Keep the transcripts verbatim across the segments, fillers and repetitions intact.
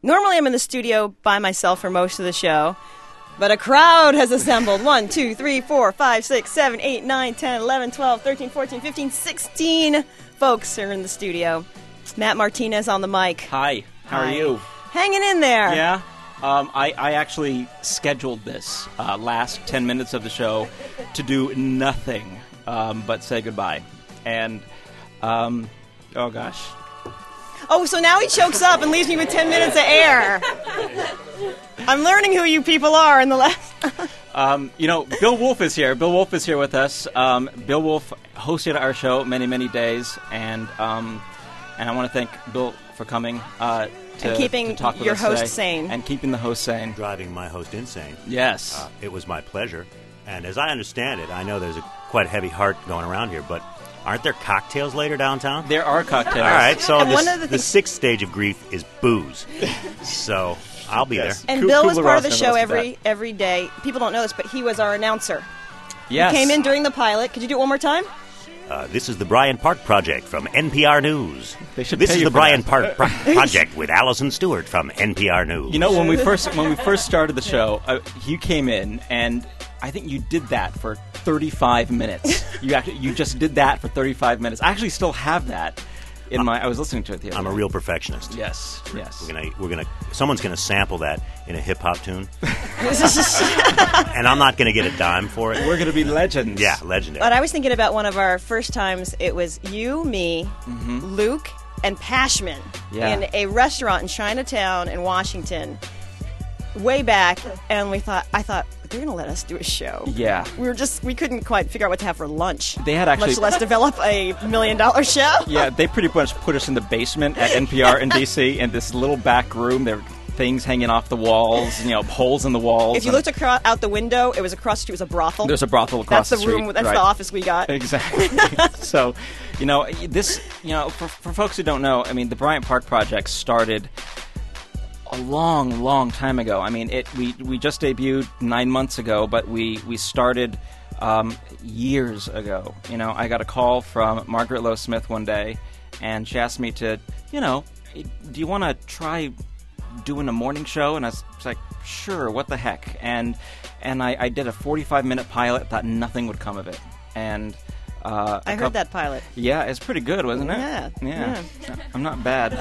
Normally I'm in the studio by myself for most of the show, but a crowd has assembled. one, two, three, four, five, six, seven, eight, nine, ten, eleven, twelve, thirteen, fourteen, fifteen, sixteen folks are in the studio. Matt Martinez on the mic. Hi, how Hi. are you? Hanging in there. Yeah, um, I, I actually scheduled this uh, last ten minutes of the show to do nothing um, but say goodbye. And, um, oh gosh. Oh, so now he chokes up and leaves me with ten minutes of air. I'm learning who you people are in the last... um, you know, Bill Wolf is here. Bill Wolf is here with us. Um, Bill Wolf hosted our show many, many days, and um, and I want to thank Bill for coming uh, to, and keeping to talk with your us host today. sane. And keeping the host sane. Driving my host insane. Yes. Uh, it was my pleasure. And as I understand it, I know there's a quite heavy heart going around here, but aren't there cocktails later downtown? There are cocktails. All right, so And this, one of the the things- sixth stage of grief is booze. So I'll be Yes. there. And Ku- Bill was part of the Kubler-Ross show knows every every day. People don't know this, but he was our announcer. Yes. He came in during the pilot. Could you do it one more time? Uh, this is the Bryant Park Project from N P R News. They should this pay is you the for Bryant that. Park Pro- Project with Allison Stewart from N P R News. You know, when we first when we first started the show, uh, you came in, and I think you did that for thirty-five minutes. You actually you just did that for thirty-five minutes. I actually still have that in my. I was listening to it the other I'm a day. real perfectionist. Yes, yes. We're gonna, we're gonna, someone's gonna sample that in a hip hop tune, and I'm not gonna get a dime for it. We're going to be legends. Yeah, legendary. But I was thinking about one of our first times. It was you, me, Luke, and Pashman Yeah. in a restaurant in Chinatown in Washington, way back. And we thought, I thought they're going to let us do a show. Yeah. We were just, we couldn't quite figure out what to have for lunch. They had actually- much less develop a million dollar show. Yeah, they pretty much put us in the basement at N P R in D C in this little back room. There were things hanging off the walls, you know, holes in the walls. If you and looked across, out the window, it was across the street, it was a brothel. There's a brothel across That's the, the room. street, That's right. the office we got. Exactly. So, you know, this, you know, for, for folks who don't know, I mean, the Bryant Park Project started a long, long time ago. I mean, it we we just debuted nine months ago, but we we started um, years ago. You know, I got a call from Margaret Lowe Smith one day, and she asked me to, you know, do you want to try doing a morning show? And I was like, sure, what the heck? And and I, I did a forty-five minute pilot, thought nothing would come of it. And uh, I a heard coup- that pilot. Yeah, it's pretty good, wasn't it? Yeah, Yeah. I'm not bad.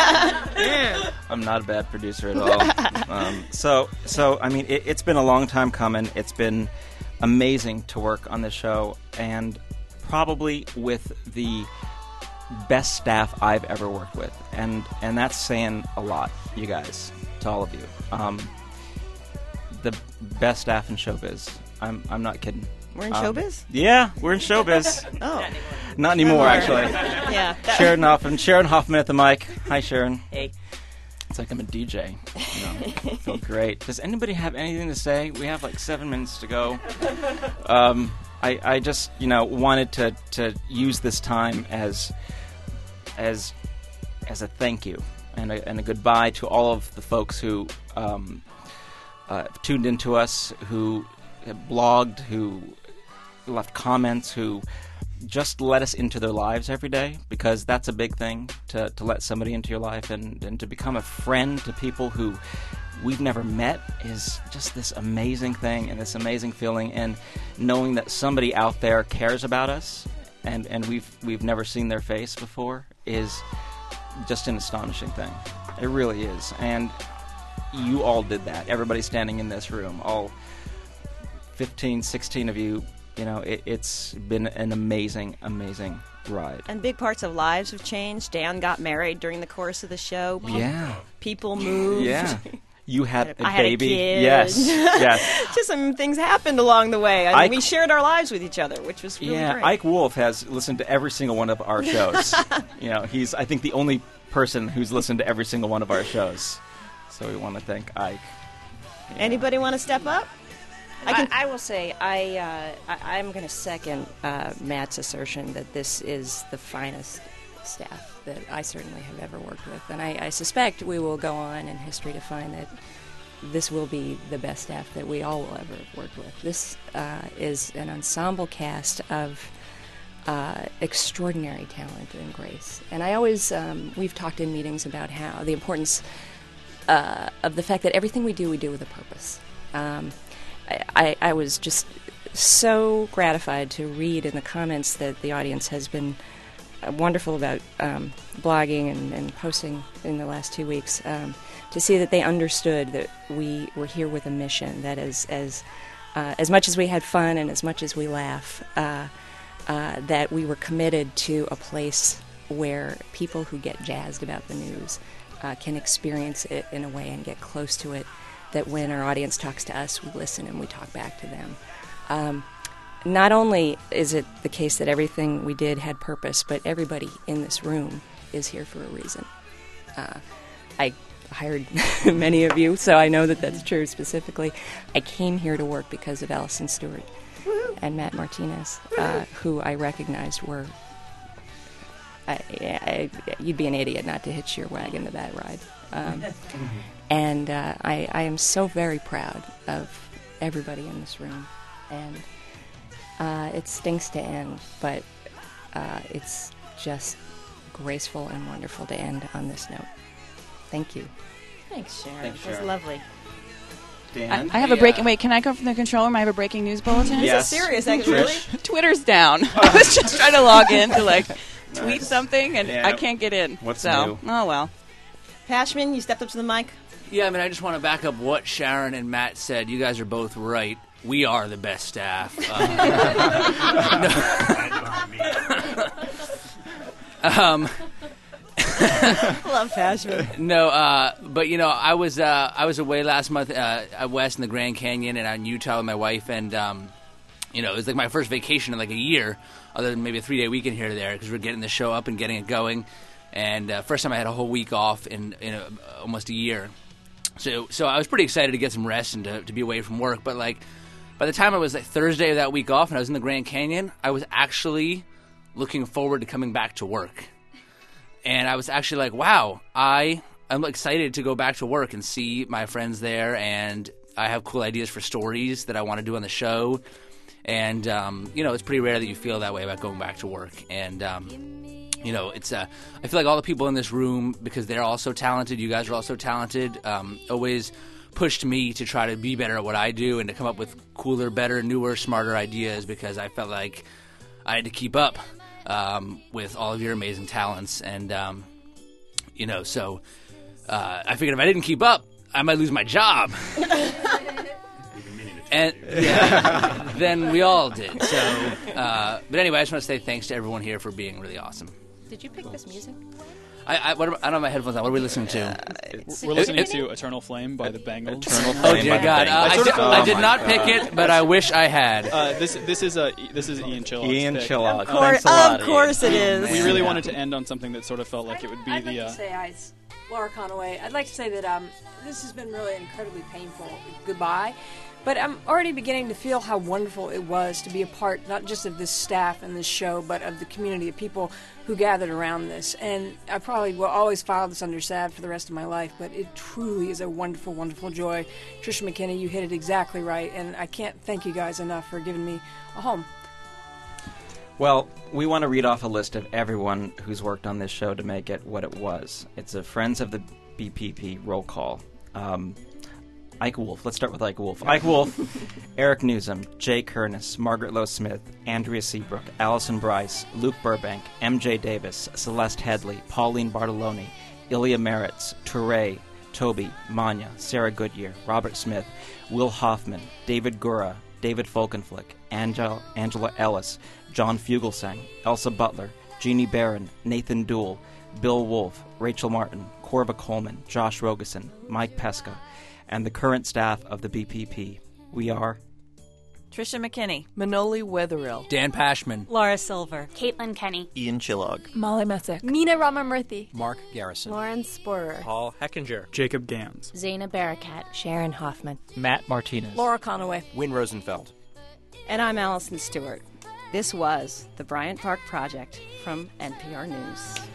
I'm not a bad producer at all. Um, so, so I mean, it, it's been a long time coming. It's been amazing to work on this show, and probably with the best staff I've ever worked with, and and that's saying a lot, you guys, to all of you. Um, the best staff in showbiz. I'm I'm not kidding. We're in Um, showbiz? Yeah, we're in showbiz. Oh. Not anymore, actually. Yeah. that- Sharon Hoffman, Sharon Hoffman at the mic. Hi, Sharon. Hey. It's like I'm a D J. You know, I feel great. Does anybody have anything to say? We have like seven minutes to go. Um, I, I just, you know, wanted to, to use this time as as as a thank you and a, and a goodbye to all of the folks who um, uh, tuned into us, who blogged, who left comments, who just let us into their lives every day, because that's a big thing, to, to let somebody into your life, and, and to become a friend to people who we've never met is just this amazing thing and this amazing feeling, and knowing that somebody out there cares about us and, and we've we've never seen their face before is just an astonishing thing. It really is. And you all did that. Everybody standing in this room, all fifteen, sixteen of you, you know, it, it's been an amazing, amazing ride. And big parts of lives have changed. Dan got married during the course of the show. Pe- Yeah. People moved. Yeah. You had a I had a baby. kid. Yes. Yes. Just some things happened along the way. I mean, Ike- we shared our lives with each other, which was really Yeah, great. Ike Wolf has listened to every single one of our shows. You know, he's, I think, the only person who's listened to every single one of our shows. So we want to thank Ike. Yeah. Anybody want to step up? I I, can. I will say I, uh, I I'm going to second uh, Matt's assertion that this is the finest staff that I certainly have ever worked with, and I, I suspect we will go on in history to find that this will be the best staff that we all will ever have worked with. This uh, is an ensemble cast of uh, extraordinary talent and grace, and I always um, we've talked in meetings about how the importance uh, of the fact that everything we do, we do with a purpose. Um, I, I, I was just so gratified to read in the comments that the audience has been uh, wonderful about um, blogging and, and posting in the last two weeks, um, to see that they understood that we were here with a mission, that as as uh, as much as we had fun and as much as we laugh, uh, uh, that we were committed to a place where people who get jazzed about the news uh, can experience it in a way and get close to it, that when our audience talks to us, we listen and we talk back to them. Um, not only is it the case that everything we did had purpose, but everybody in this room is here for a reason. Uh, I hired many of you, so I know that that's true specifically. I came here to work because of Allison Stewart and Matt Martinez, uh, who I recognized were... I, I, you'd be an idiot not to hitch your wagon to that ride. Um, and uh, I, I am so very proud of everybody in this room. And uh, it stinks to end, but uh, it's just graceful and wonderful to end on this note. Thank you. Thanks, Sharon. Thanks, That's Sharon. lovely. Dan? I, I have a breaking. Wait, can I go from the control room? I have a breaking news bulletin. Yes. This is serious, actually. Trish? Twitter's down. I was just trying to log in to like tweet Nice. something, and Yeah. I can't get in. What's so, new? Oh well. Pashman, you stepped up to the mic. Yeah, I mean, I just want to back up what Sharon and Matt said. You guys are both right. We are the best staff. Uh, um, Love Pashman. no, uh, but you know, I was uh, I was away last month uh, out west in the Grand Canyon and out in Utah with my wife, and um, you know, it was like my first vacation in like a year, other than maybe a three day weekend here or there, because we're getting the show up and getting it going. And uh, first time I had a whole week off in in a, almost a year. So so I was pretty excited to get some rest and to, to be away from work. But like by the time it was like Thursday of that week off and I was in the Grand Canyon, I was actually looking forward to coming back to work. And I was actually like, wow, I I'm excited to go back to work and see my friends there, and I have cool ideas for stories that I want to do on the show. And um, you know, it's pretty rare that you feel that way about going back to work. And um, you know, it's uh, I feel like all the people in this room, because they're all so talented, you guys are all so talented, um, always pushed me to try to be better at what I do and to come up with cooler, better, newer, smarter ideas, because I felt like I had to keep up um, with all of your amazing talents. And, um, you know, so uh, I figured if I didn't keep up, I might lose my job. And yeah, then we all did. So, uh, but anyway, I just want to say thanks to everyone here for being really awesome. Did you pick this music? I, I, what, am- I don't have my headphones on. What are we listening to? We're listening to Eternal Flame by the Bangles. Eternal Oh Flame dear by God! the Uh, I, Bangles. did, Oh I did my not God. pick it, but I wish I had. Uh, this this is a this is Ian Chillog's Ian pick. Chillog. Of course, Thanks a lot, of course Ian. it is. We really Yeah. wanted to end on something that sort of felt like it would be I'd the. like Uh, to say, I, Laura Conaway, I'd like to say that um, this has been really incredibly painful goodbye, but I'm already beginning to feel how wonderful it was to be a part, not just of this staff and this show, but of the community of people who gathered around this. And I probably will always file this under sad for the rest of my life, but it truly is a wonderful, wonderful joy. Trisha McKinney, you hit it exactly right, and I can't thank you guys enough for giving me a home. Well, we want to read off a list of everyone who's worked on this show to make it what it was. It's a Friends of the B P P roll call. Um, Ike Wolf. Let's start with Ike Wolf. Ike Wolf, Eric Newsom, Jay Kernis, Margaret Lowe Smith, Andrea Seabrook, Allison Bryce, Luke Burbank, M J Davis, Celeste Headley, Pauline Bartoloni, Ilya Meritz, Touré, Toby, Manya, Sarah Goodyear, Robert Smith, Will Hoffman, David Gura, David Folkenflick, Angela, Angela Ellis, John Fugelsang, Elsa Butler, Jeannie Barron, Nathan Dool, Bill Wolf, Rachel Martin, Corva Coleman, Josh Rogeson, Mike Pesca, and the current staff of the B P P. We are Trisha McKinney, Manoli Wetherill, Dan Pashman, Laura Silver, Caitlin Kenny, Ian Chillog, Molly Messick, Mina Ramamurthy, Mark Garrison, Lauren Sporer, Paul Heckinger, Jacob Gans, Zaina Barakat, Sharon Hoffman, Matt Martinez, Laura Conaway. Win Rosenfeld. And I'm Allison Stewart. This was the Bryant Park Project from N P R News.